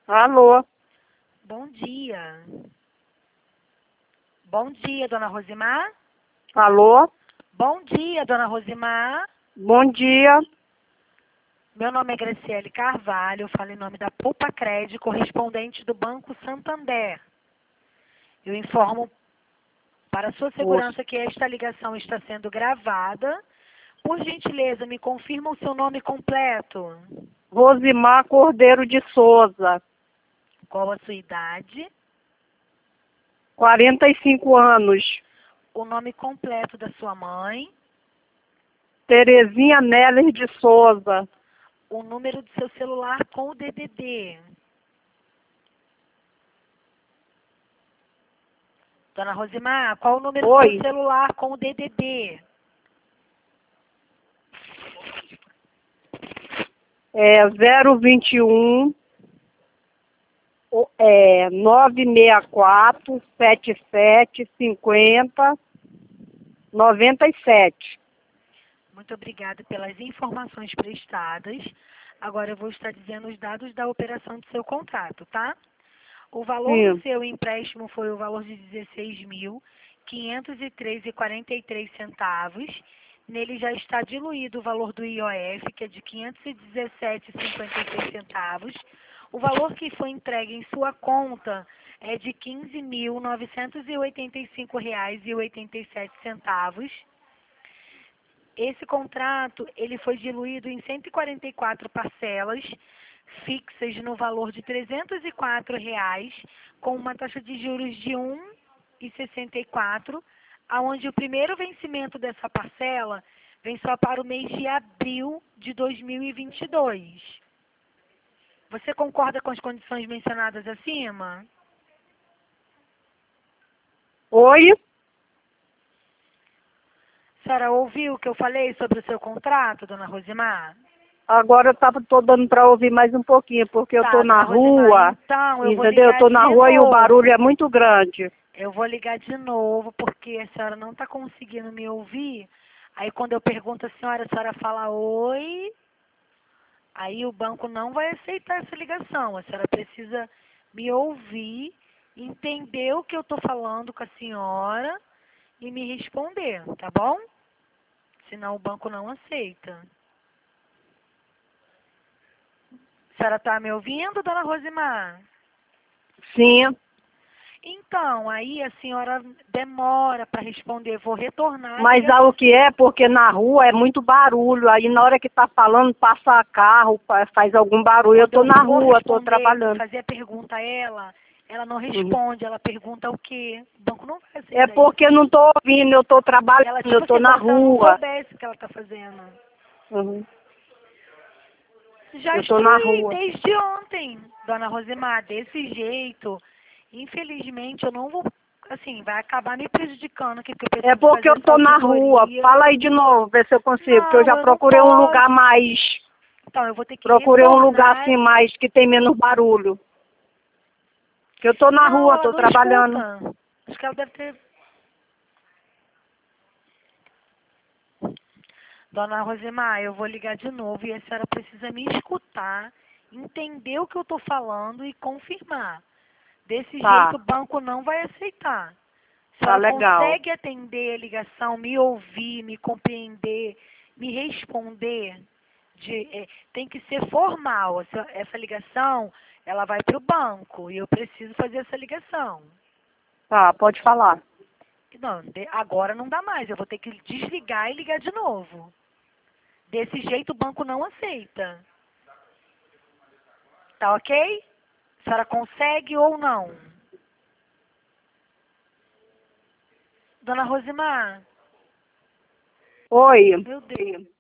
Alô? Bom dia. Bom dia, dona Rosimar. Alô? Bom dia, dona Rosimar. Bom dia. Meu nome é Graciele Carvalho, eu falo em nome da Poupa Cred, correspondente do Banco Santander. Eu informo para sua segurança que esta ligação está sendo gravada. Por gentileza, me confirma o seu nome completo. Rosimar Cordeiro de Souza, Qual a sua idade? 45 anos. O nome completo da sua mãe. Terezinha Neller de Souza. O número do seu celular com o DDD. Dona Rosimar, qual o número do seu celular com o DDD? É 021 964 77 50 97. Muito obrigada pelas informações prestadas. Agora eu vou estar dizendo os dados da operação do seu contrato, tá? O valor do seu empréstimo foi o valor de R$ 16.503,43. Nele já está diluído o valor do IOF, que é de R$ 517,56. O valor que foi entregue em sua conta é de R$ 15.985,87. Esse contrato, ele foi diluído em 144 parcelas fixas no valor de R$ 304, com uma taxa de juros de 1,64, aonde o primeiro vencimento dessa parcela vem só para o mês de abril de 2022. Você concorda com as condições mencionadas acima? Oi? A senhora ouviu o que eu falei sobre o seu contrato, dona Rosimar? Agora eu tô dando para ouvir mais um pouquinho, porque eu tô na rua, Rosimar, então eu vou entendeu? Eu tô na rua e o barulho é muito grande. Eu vou ligar de novo, porque a senhora não está conseguindo me ouvir. Aí quando eu pergunto à senhora, a senhora fala oi. Aí o banco não vai aceitar essa ligação. A senhora precisa me ouvir, entender o que eu estou falando com a senhora e me responder, tá bom? Senão o banco não aceita. A senhora está me ouvindo, dona Rosimar? Sim. Então, aí a senhora demora para responder, vou retornar. Mas o que é? Porque na rua é muito barulho, aí na hora que tá falando, passa carro, faz algum barulho. Eu tô na rua, tô trabalhando. Fazer a pergunta a ela não responde, ela pergunta o quê? O banco não vai aceitar. É porque eu não tô ouvindo, eu tô trabalhando, eu tô na rua. Não soubesse o que ela está fazendo. Já eu tô na rua. Desde ontem, dona Rosimar, desse jeito. Infelizmente, eu não vou, assim, vai acabar me prejudicando aqui. Porque é porque eu tô na rua. Fala aí de novo, ver se eu consigo, porque eu já procurei um lugar mais... Então, eu vou ter que procurei um lugar assim mais, que tem menos barulho. Porque eu tô na rua, tô trabalhando. Escuta. Acho que ela deve ter... Dona Rosimar, eu vou ligar de novo e a senhora precisa me escutar, entender o que eu estou falando e confirmar. Desse jeito o banco não vai aceitar. A senhora consegue atender a ligação, me ouvir, me compreender, me responder? Tem que ser formal. Essa ligação, ela vai para o banco e eu preciso fazer essa ligação. Tá, pode falar. Não, agora não dá mais. Eu vou ter que desligar e ligar de novo. Desse jeito o banco não aceita. Tá ok? A senhora consegue ou não? Dona Rosimar? Oi. Meu Deus.